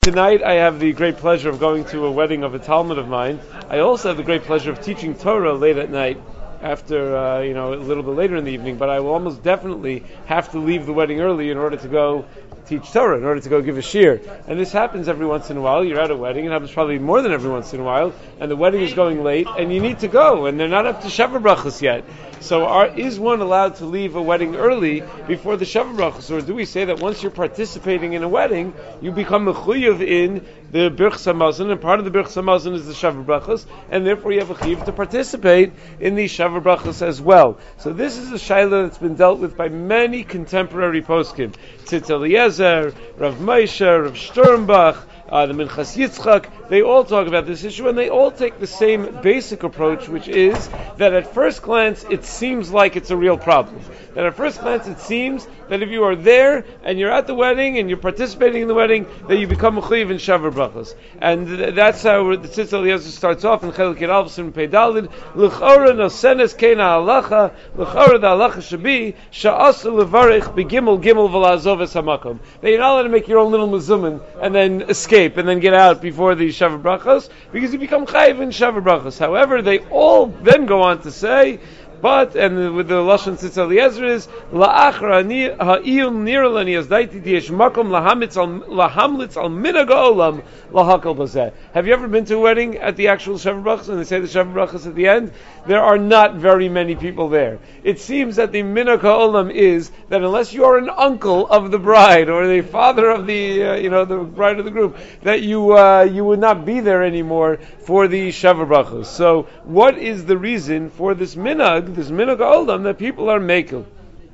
Tonight I have the great pleasure of going to a wedding of a Talmud of mine. I also have the great pleasure of teaching Torah late at night after, a little bit later in the evening, but I will almost definitely have to leave the wedding early in order to go teach Torah, in order to go give a shiur. And this happens every once in a while. You're at a wedding, it happens probably more than every once in a while, and the wedding is going late, and you need to go, and they're not up to Sheva Brachos yet. So is one allowed to leave a wedding early before the Sheva Brachos, or do we say that once you're participating in a wedding, you become mechuyev in the Birchas Hamazon, and part of the Birchas Hamazon is the Sheva Brachos, and therefore you have a chiyuv to participate in the Sheva Brachos as well. So this is a shaila that's been dealt with by many contemporary poskim. Tzitz Eliezer, Rav Moshe, Rav Sternbach, the Minchas Yitzchak, they all talk about this issue, and they all take the same basic approach, which is that at first glance it seems like it's a real problem. That at first glance it seems that if you are there and you're at the wedding and you're participating in the wedding, that you become mechuyev in Sheva Brachos. And that's how the Tzitz Eliezer starts off in Chelik Yud Aleph Siman Pei Daled, L'chora nosenes keina halacha, l'chora the halacha should be sha'asu levarich begimel gimel v'la'azov es hamakom. That you're not allowed to make your own little mezumin and then escape and then get out before the Sheva Brachos, because you become chayiv in Sheva Brachos. However, they all then go on to say, and with the Lashon Tzitz Eliezer is la'achra ha'iyun niralani as daiti diyesh makom lahamlitz al minhag ha'olam lahakal bazeh. Have you ever been to a wedding at the actual Sheva Brachos and they say the Sheva Brachos at the end? There are not very many people there. It seems that the minhag ha'olam is that unless you are an uncle of the bride or the father of the bride of the group, that you would not be there anymore for the Sheva Brachos. So what is the reason for this minhag ha'olam that people are making?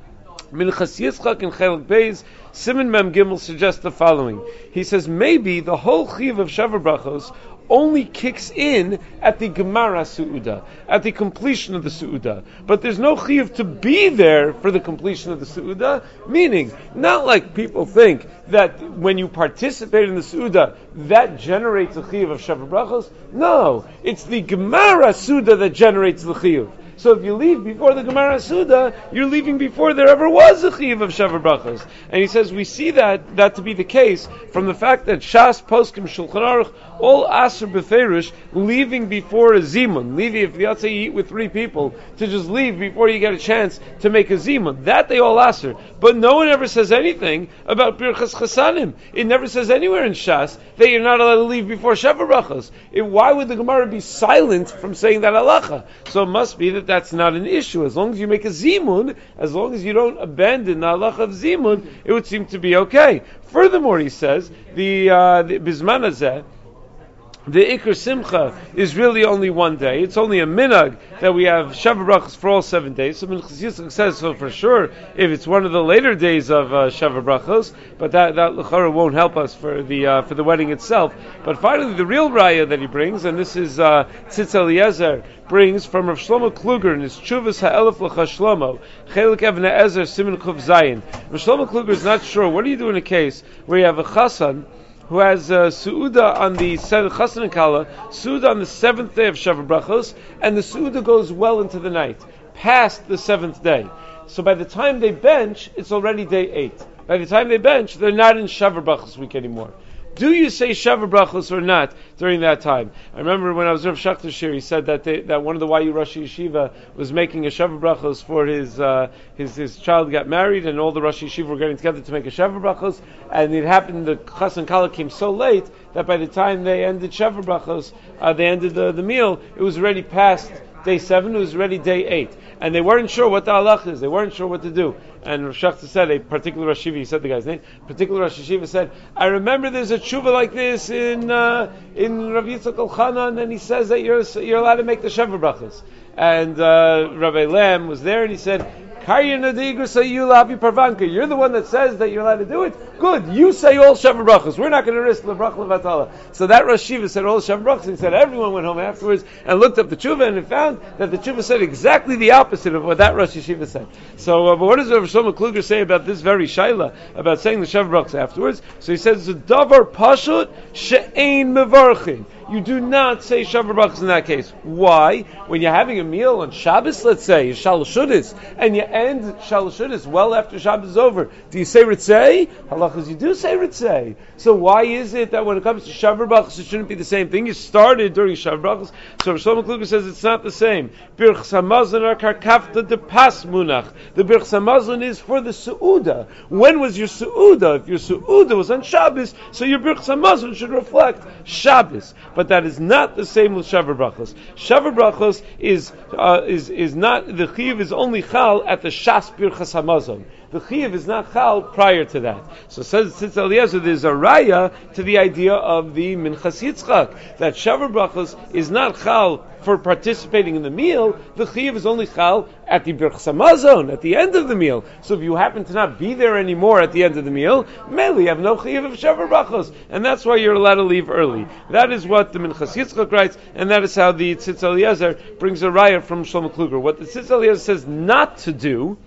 Minchas Yitzchak in Chelik Beis Siman Mem Gimel suggests the following. He says maybe the whole chiyuv of Sheva Brachos only kicks in at the Gemara Su'uda, at the completion of the Su'uda. But there's no chiyuv to be there for the completion of the Su'uda, meaning, not like people think that when you participate in the Su'uda, that generates a chiyuv of Sheva Brachos. No, it's the Gemara Su'uda that generates the chiyuv. So if you leave before the Gemara Suda, you're leaving before there ever was a chiyuv of Sheva Brachos. And he says we see that to be the case from the fact that Shas, Poskim, Shulchan Aruch, all Aser Beferish, leaving before a Zimun, leaving if you eat with 3 people, to just leave before you get a chance to make a Zimun. That they all Aser. But no one ever says anything about Birchas Chasanim. It never says anywhere in Shas that you're not allowed to leave before Sheva Brachos. Why would the Gemara be silent from saying that halacha? So it must be that that's not an issue. As long as you make a zimun, as long as you don't abandon the halacha of zimun, it would seem to be okay. Furthermore, he says, the Bizman Hazeh, the Iker Simcha is really only one day. It's only a minhag that we have Sheva Brachos for all 7 days. So Minchas Yitzchak says so for sure if it's one of the later days of Sheva Brachos, but that l'chara won't help us for the wedding itself. But finally, the real raya that he brings, and this is Tzitz Eliezer brings from Rav Shlomo Kluger in his Tshuvas Ha'elef L'cha Shlomo Chelik Evnei Ezer Siman Kuf Zayin. Rav Shlomo Kluger is not sure. What do you do in a case where you have a chassan who has Su'uda on the Chassan and Kala, Su'uda on the 7th day of Sheva Brachos, and the Su'uda goes well into the night, past the 7th day. So by the time they bench, it's already day 8. By the time they bench, they're not in Sheva Brachos week anymore. Do you say Sheva Brachos or not during that time? I remember when I was Rav Shachter Shir, he said that one of the YU Rosh Yeshiva was making a Sheva Brachos for his child got married, and all the Rosh Yeshiva were getting together to make a Sheva Brachos, and it happened the Chas and Kala came so late that by the time they ended Sheva Brachos, they ended the meal, it was already past day 7, it was already day 8. And they weren't sure what the halach is, they weren't sure what to do. And Rav Shachter said, a particular Rosh Yeshiva, he said the guy's name, particular Rosh Yeshiva said, I remember there's a tshuva like this in Rav Yitzchak Elchanan, and then he says that you're allowed to make the Sheva Brachos. And Rabbi Lam was there, and he said, you're the one that says that you're allowed to do it. Good, you say all Sheva Brachos. We're not going to risk the Brach Levatala. So that Rosh Yeshiva said all Sheva Brachos. He said everyone went home afterwards and looked up the tshuva and found that the tshuva said exactly the opposite of what that Rosh Yeshiva said. So, but what does Rav Shlomo Kluger say about this very shaila about saying the Sheva Brachos afterwards? So he says, "Davar pashut she'ein mevarchin." you do not say Shavuot Brachos in that case. Why? When you're having a meal on Shabbos, let's say, Shalosh Shudis, and you end Shalosh Shudis well after Shabbos is over, do you say Ritzei? Halachas, you do say Ritzei. So why is it that when it comes to Shavuot Brachos, it shouldn't be the same thing? You started during Shavuot Brachos, so Shlomo Kluger says it's not the same. Birchas Hamazon are karkafta de pas munach. The Birchas Hamazon is for the Su'uda. When was your Su'uda? If your Su'uda was on Shabbos, so your Birchas Hamazon should reflect Shabbos. But that is not the same with Shavuot Brachos. Shavuot Brachos is not, the Chiyuv is only Chal at the Shas Birchas Hamazon. The Chiyuv is not Chal prior to that. So says Tzitz Eliezer, there's a raya to the idea of the Minchas Yitzchak, that Shavuot Brachos is not Chal for participating in the meal. The Chiyuv is only Chal at the Birchas Hamazon, at the end of the meal. So if you happen to not be there anymore at the end of the meal, mainly you have no Chiyuv of Shavuot Brachos, and that's why you're allowed to leave early. That is what the Minchas Yitzchak writes, and that is how the Tzitz Eliezer brings a raya from Shlomo Kluger. What the Tzitz Eliezer says not to do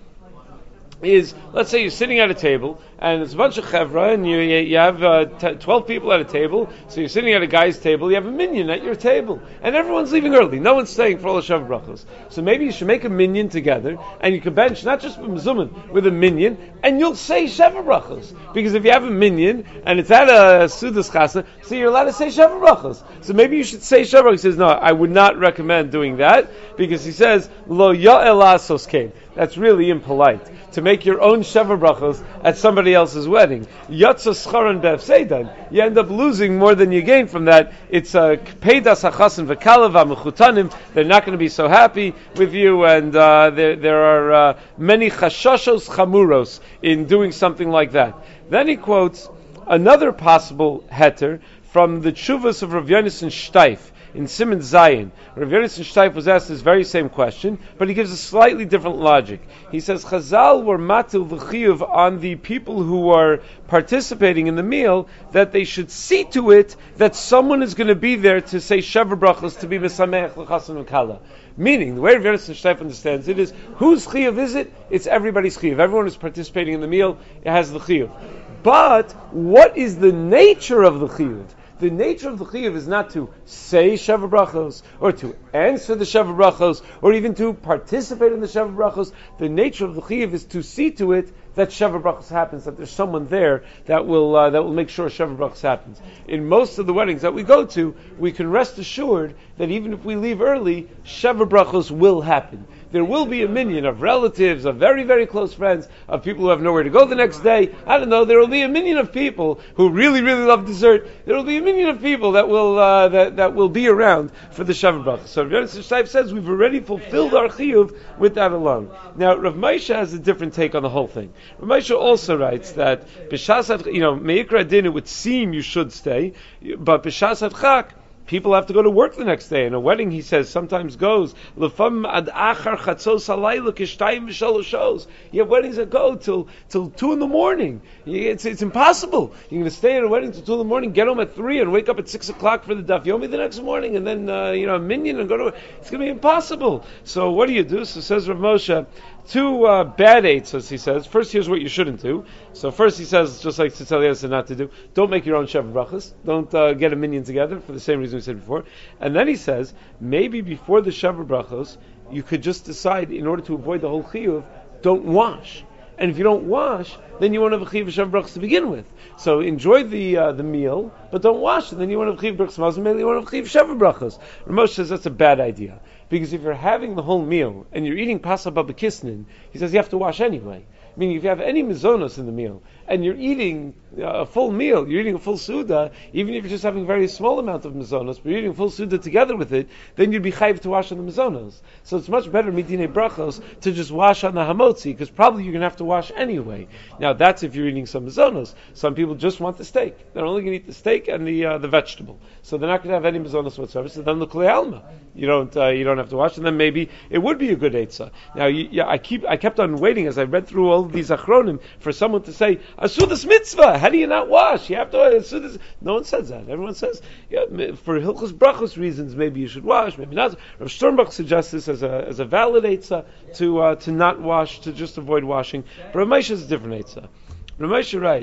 is, let's say you're sitting at a table, and it's a bunch of chevra, and you have 12 people at a table, so you're sitting at a guy's table, you have a minyan at your table, and everyone's leaving early, no one's staying for all the Shavuot Brachos. So maybe you should make a minyan together, and you can bench, not just with Mezuman, with a minyan, and you'll say Shavuot Brachos. Because if you have a minyan, and it's at a Sudas Chasa, so you're allowed to say Shavuot Brachos. So maybe you should say Shavuot Brachos. He says, no, I would not recommend doing that, because he says, Lo ya'el asos kein. That's really impolite, to make your own Shavuot Brachos at somebody else's wedding. Yatsa scharan be'efseidan. You end up losing more than you gain from that. It's a peidas hachasen v'kalav ha'mechutanim. They're not going to be so happy with you, and there are many chashashos chamuros in doing something like that. Then he quotes another possible heter from the Tshuvas of Rav Yonasan Shteif in Siman Zayin. Rav Yonasan Shteif was asked this very same question, but he gives a slightly different logic. He says, Chazal were matil v'chiyuv on the people who are participating in the meal, that they should see to it that someone is going to be there to say Shavuot Brachos, to be Mesameach l'chasen v'kala. Meaning, the way Rav Yonasan Shteif understands it is, whose chiyuv is it? It's everybody's chiyuv. Everyone who's participating in the meal, it has the chiyuv. But what is the nature of the chiyuv? The nature of the chiyuv is not to say Shavuot Brachos, or to answer the Shavuot Brachos, or even to participate in the Shavuot Brachos. The nature of the chiyuv is to see to it that Shavuot Brachos happens, that there's someone there that will make sure Shavuot Brachos happens. In most of the weddings that we go to, we can rest assured that even if we leave early, Shavuot Brachos will happen. There will be a minyan of relatives, of very, very close friends, of people who have nowhere to go the next day. I don't know, there will be a minyan of people who really, really love dessert. There will be a minyan of people that will be around for the Shavuot Brachos. So Rav Yonasan Shteif says we've already fulfilled our chiyuv with that alone. Now, Rav Moshe has a different take on the whole thing. Rav Moshe also writes that b'shas me'ikra din, it would seem you should stay, but b'shas chak, people have to go to work the next day. And a wedding, he says, sometimes goes lefam ad achar chatzos halayla kishtayim v'shalosh. You have weddings that go till 2 in. It's impossible. You're going to stay at a wedding till 2 in, get home at 3, and wake up at 6 o'clock for the daf yomi the next morning, and then a minyan and go to. It's going to be impossible. So what do you do? So says Rav Moshe, 2 bad eitzos, he says. First, here's what you shouldn't do. So first, he says, just like Tzitz Eliezer said not to do, don't make your own Shavuot Brachos. Don't get a minyan together for the same reason we said before. And then he says, maybe before the Shavuot Brachos, you could just decide, in order to avoid the whole chiyuv, don't wash. And if you don't wash, then you won't have a chiyuv Shavuot Brachos to begin with. So enjoy the meal, but don't wash, and then you won't have a chiyuv Birchas Hamazon, maybe you won't have a chiyuv Shavuot Brachos. Ramosh says that's a bad idea. Because if you're having the whole meal, and you're eating Pasa Baba Kisnin, he says you have to wash anyway. Meaning if you have any mizonos in the meal, and you're eating a full meal, you're eating a full suda, even if you're just having a very small amount of mizonos, but you're eating a full suda together with it, then you'd be chayiv to wash on the mizonos. So it's much better, midinei brachos, to just wash on the hamotzi, because probably you're going to have to wash anyway. Now that's if you're eating some mizonos. Some people just want the steak. They're only going to eat the steak and the vegetable. So they're not going to have any mizonos whatsoever. So then the klei alma, you don't have to wash, and then maybe it would be a good eitzah. Now I kept on waiting as I read through all of these achronim for someone to say asudas mitzvah. How do you not wash? You have to asudas. No one says that. Everyone says for hilchos brachos reasons maybe you should wash, maybe not. Rav Sternbach suggests this as a valid eitzah to not wash, to just avoid washing. But Rav Moshe is a different eitzah. Rav Moshe writes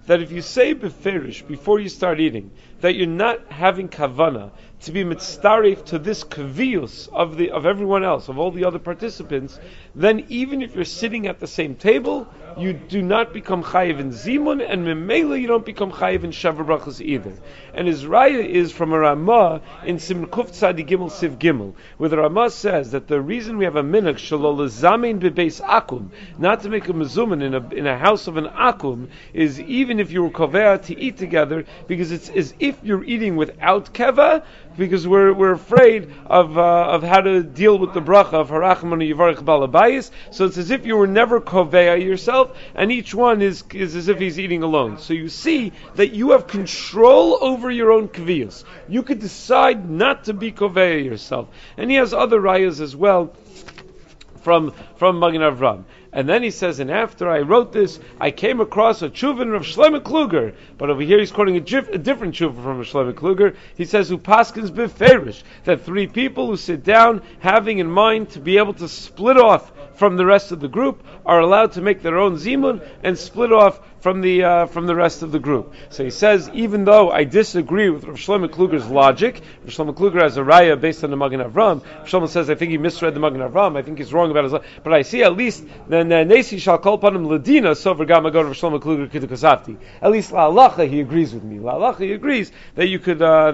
that if you say beferish before you start eating, that you're not having kavana to be mitzdarif to this kaviyus of everyone else, of all the other participants, then even if you're sitting at the same table, you do not become chayiv in zimun, and memela you don't become chayiv in shavar brachas either. And his raya is from a Ramah in Siman Kuf Tzadi Gimel Siv Gimel, where the Ramah says that the reason we have a minhag shelo lezamin bebeis akum, not to make a mezuman in a house of an akum, is even if you were kovea to eat together, because it's as if you're eating without keva, because we're afraid of how to deal with the bracha of harachmanu yivarich balabayis. So it's as if you were never kovea yourself, and each one is as if he's eating alone. So you see that you have control over your own kviyos. You could decide not to be kovea yourself. And he has other rayas as well from Magen Avram. And then he says, and after I wrote this, I came across a tshuva of Shlomo Kluger. But over here he's quoting a different tshuva from Shlomo Kluger. He says, who paskins beferish, that three people who sit down, having in mind to be able to split off from the rest of the group, are allowed to make their own zimun and split off from the rest of the group. So he says, even though I disagree with Rav Shlomo Kluger's logic, Rav Shlomo Kluger has a raya based on the Magen Avram. Rav Shlomo says, I think he misread the Magen Avram. I think he's wrong about his. But I see at least then Nesi shall call upon him Ladina. So for Gama go Rav Shlomo Kluger Kidukasafti. At least La Halacha he agrees with me. La Halacha he agrees that you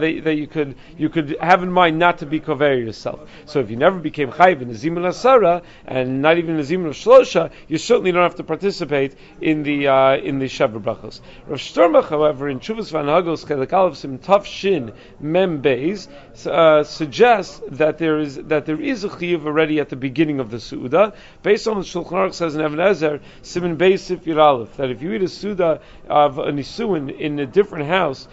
could have in mind not to be kover yourself. So if you never became chayiv in the zimun asara and not even in the zimun of shlosha, you certainly don't have to participate in the shavar brachos. Rav Sternbach, however, in Chuvas Van Hagos Chelik Aleph Sim Tav Shin Mem Beis, suggests that there is a chiyuv already at the beginning of the Su'udah, based on what Shulchan Aruch says in Even Ezer, Siman Beis Sif Yud Aleph, that if you eat a Su'udah of a Nisuin in a different house,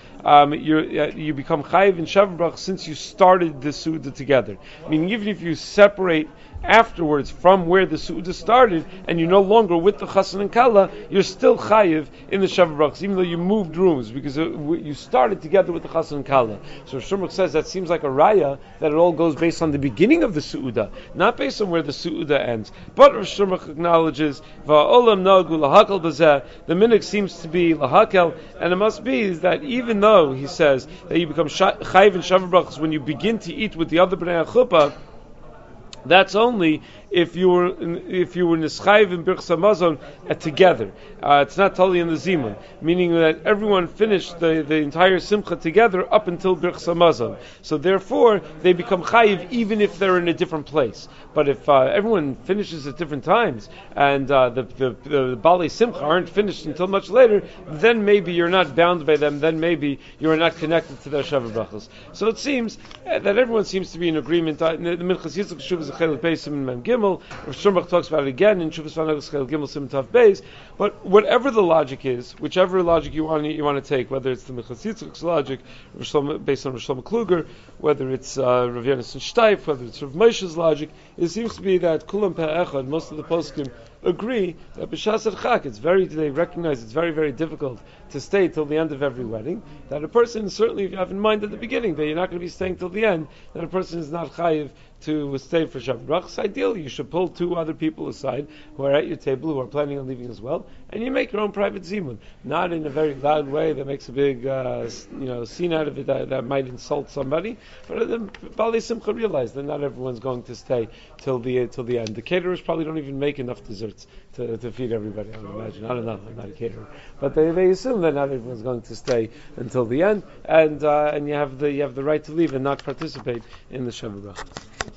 you become chayiv in shavar brachos since you started the Su'udah together. Meaning, even if you separate afterwards from where the Su'udah started, and you're no longer with the Chassan and Kala, you're still chayiv in the shavar brachos, even though you moved rooms, because you started together with the Chassan and Kala. So Shurmuk says that seems like a raya that it all goes based on the beginning of the Su'udah, not based on where the Su'udah ends. But Rav Shurmuk acknowledges, Va'olam nagu lahakal b'zeh, the minhag seems to be lahakel, and it must be is that even though he says that you become chayiv in shavar brachos when you begin to eat with the other bnei chuppah, that's only if you were nischayiv in Birchas Hamazon together. It's not totally in the zimun, meaning that everyone finished the entire simcha together up until Birchas Hamazon. So therefore, they become chayiv even if they're in a different place. But if everyone finishes at different times and the Balei Simcha aren't finished until much later, then maybe you're not bound by them. Then maybe you are not connected to their shavar brachos. So it seems that everyone seems to be in agreement. The Minchas Yitzchak Shuv is a Chelik Beis Siman Mem Gimel. Rav Sternbach talks about it again in Shuvas Van Hagos Chelik Gimel Siman Tav Beis. But whatever the logic is, whichever logic you want to take, whether it's the Minchas Yitzchak's logic based on Rav Shlomo Kluger, whether it's Rav Yonason Steif, whether it's Rav Moshe's logic, it seems to be that Kulam Pe'echad, most of the poskim agree that b'shas chak, they recognize it's very, very difficult to stay till the end of every wedding. That a person, certainly if you have in mind at the beginning that you're not going to be staying till the end, that a person is not chayiv to stay for shavar brachos. Ideally, you should pull two other people aside who are at your table, who are planning on leaving as well, and you make your own private zimun, not in a very loud way that makes a big scene out of it that might insult somebody. But the Balei Simcha realize that not everyone's going to stay till the end. The caterers probably don't even make enough desserts to feed everybody. I would imagine. I don't know. I'm not a caterer, but they assume that not everyone's going to stay until the end, and you have the right to leave and not participate in the shavar brachos.